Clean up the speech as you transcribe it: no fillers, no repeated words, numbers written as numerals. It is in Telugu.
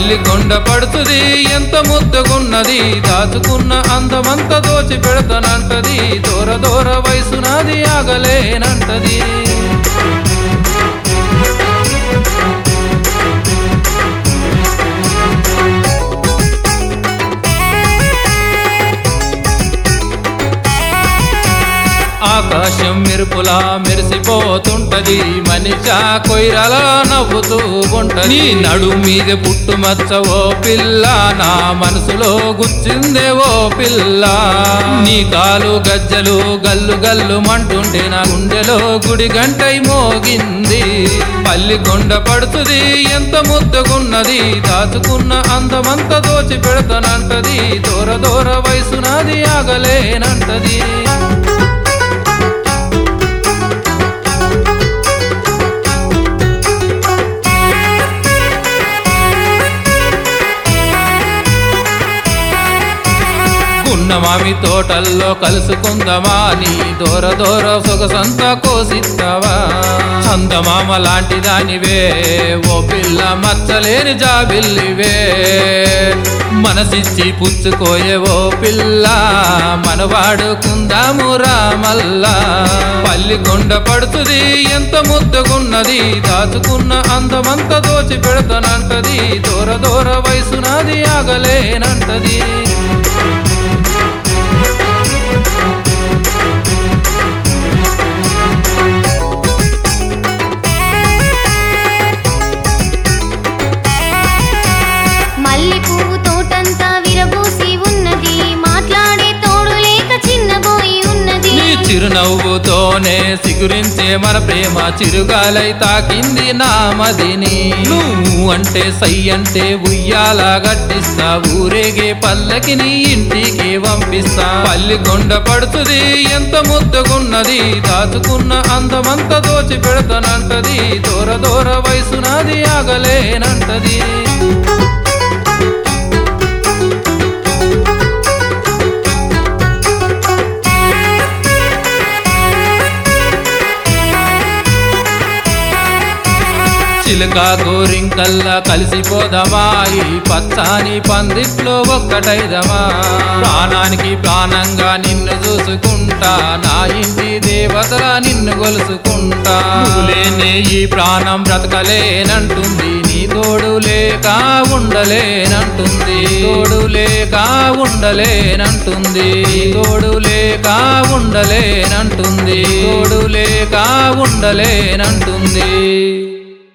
పల్లి కొండ పడుతుంది ఎంత ముద్దగున్నది దాచుకున్న అందమంత దోచి పెడతానంటది దూర దూర వయసు నాది ఆగలేనంటది ఆకాశం మెరుపులా మెరిసిపోతుంటది మనిషా కొయిరలా నవ్వుతూ ఉంటది నడు మీద పుట్టుమచ్చ ఓ పిల్ల నా మనసులో గుచ్చిందే ఓ పిల్ల నీ కాలు గజ్జలు గల్లు గల్లు మంటుంటే నా గుండెలో గుడి గంటై మోగింది పల్లి కొండ పడుతుంది ఎంత ముద్దగున్నది దాచుకున్న అందమంత దోచి పెడతానంటది దూర దూర వయసు నాది ఆగలేనంటది మామి తోటల్లో కలుసుకుందమా నీ దూర దూర సొగసంతా కోసిస్తావా చందమామ లాంటి దానివే ఓ పిల్ల మచ్చలేని జాబిల్లివే మనసిచ్చి పుచ్చుకోయే ఓ పిల్ల మనవాడుకుందాము రామల్లా పల్లి కొండ పడుతుంది ఎంత ముద్దగున్నది దాచుకున్న అందమంత దోచి పెడతానంటది దూర దూర వయసు నాది ఆగలేనంటది చిరునవ్వుతోనే సిగురించే మన ప్రేమ చిరుగాలై తాకింది నా మదిని నువ్వు అంటే సై అంటే ఉయ్యాలా గట్టిస్తా ఊరేగే పల్లకిని ఇంటికి పంపిస్తా పల్లి కొండ పడుతుంది ఎంత ముద్దగున్నది దాచుకున్న అందమంత దోచి పెడతానంటది దూర దూర వయసు నాది ఆగలేనంటది చిలక గోరింకల్లా కలిసిపోదమా ఈ పచ్చాని పందిట్లో ఒక్కటైదమా ప్రాణానికి ప్రాణంగా నిన్ను చూసుకుంటా నా ఇంటి దేవతలా నిన్ను గొలుసుకుంటా లేనే ఈ ప్రాణం బ్రతకలేనంటుంది నీ తోడు లేక ఉండలేనంటుంది తోడు లేక ఉండలేనంటుంది తోడు లేక ఉండలేనంటుంది తోడు లేక ఉండలేనంటుంది